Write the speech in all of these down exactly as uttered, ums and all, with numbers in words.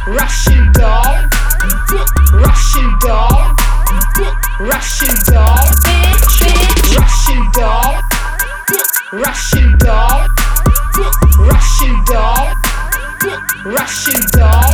Russian doll, Russian doll, Russian doll, bitch, bitch. Russian doll, Russian doll, Russian doll, Russian doll.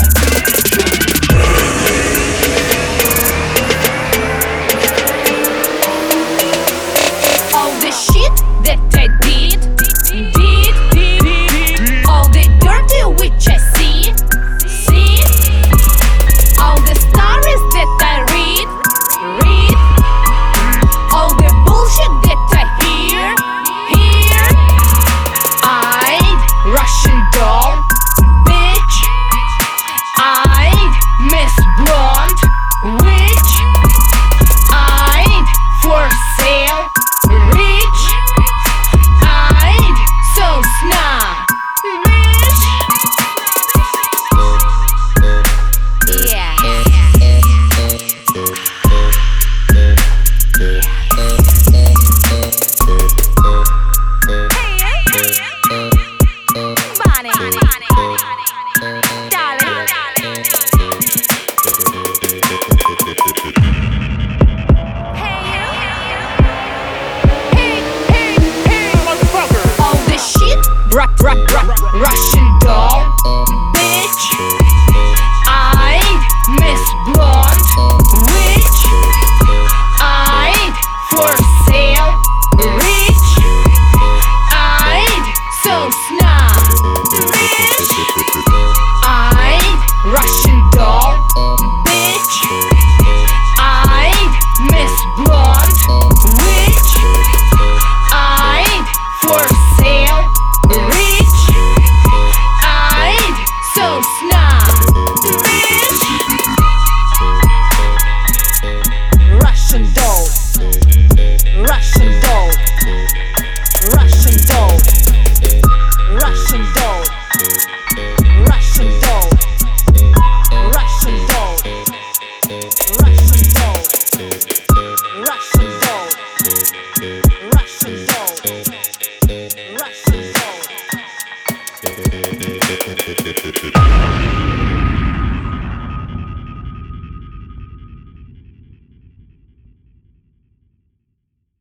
All the shit that I did, did, did, all the dirty which I see, see, all the stories that I read, read, all the bullshit that I hear, hear. I Russian doll, bitch. I Miss Blonde, witch. I for sale, rich. I so snob, bitch. Yeah. Bonnie, darling, all this shit, rock, rock, rock, Russian doll, bitch. I Miss Blonde, witch. I for sale, rich. I so snob, bitch. I Russian doll, bitch.